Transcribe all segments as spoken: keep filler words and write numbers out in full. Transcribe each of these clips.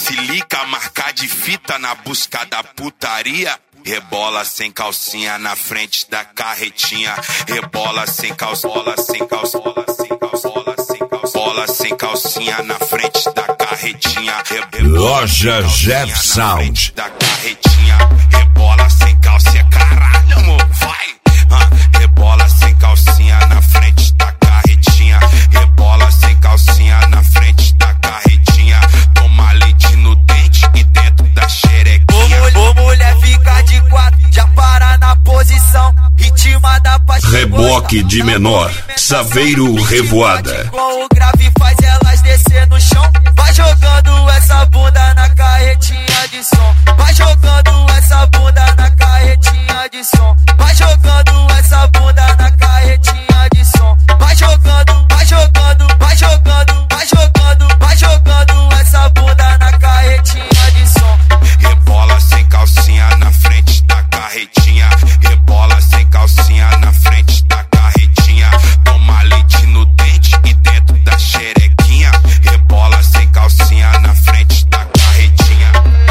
silica, marca de fita na busca da putaria. Rebola sem calcinha na frente da carretinha. Rebola sem calcinha, sem calcinha, sem calcinha, sem calcinha. Bola sem calcinha na frente da carretinha. Loja Jeff Sound. Da carretinha. Rebola sem calcinha, caralho, amor, vai. Ah, rebola sem calcinha na frente da carretinha. Rebola sem calcinha na frente da carretinha. Toma leite no dente e dentro da xerequinha. Ô, mulher, fica de quatro, já para na posição. Ritma da paixão. Reboque de menor, Saveiro Revoada. Com o grave faz elas descer no chão. Vai jogando essa bunda na carretinha de som. Vai jogando essa bunda na carretinha de som. Vai jogando essa bunda na carretinha de som. Vai jogando, vai jogando, vai jogando, vai jogando, vai jogando essa bunda na carretinha de som. Rebola sem calcinha na frente da carretinha. Rebola sem calcinha na frente da carretinha. Toma leite no dente e dentro da xerequinha. Rebola sem calcinha na frente da carretinha.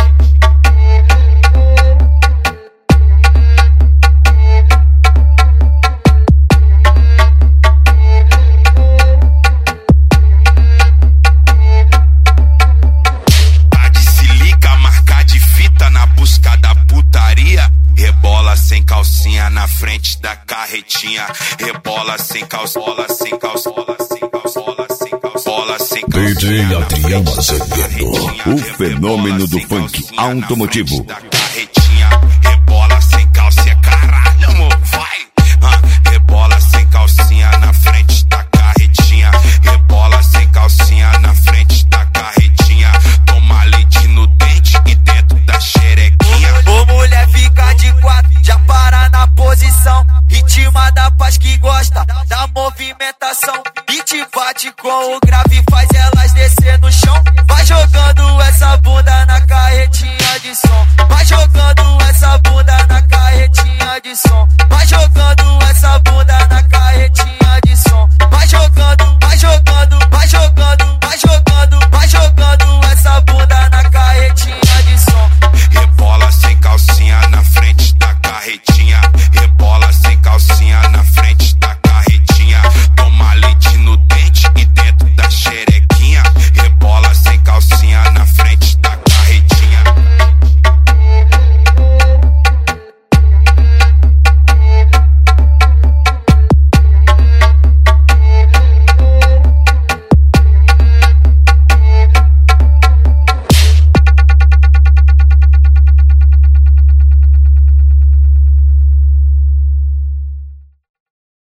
Tá de silica, marca de fita na busca da putaria. Rebola sem calcinha na frente da carretinha. Rebola sem calçola, sem calçola, sem calçola, sem calçola, sem calçola. D J Adriano Azevedo, o fenômeno do funk automotivo.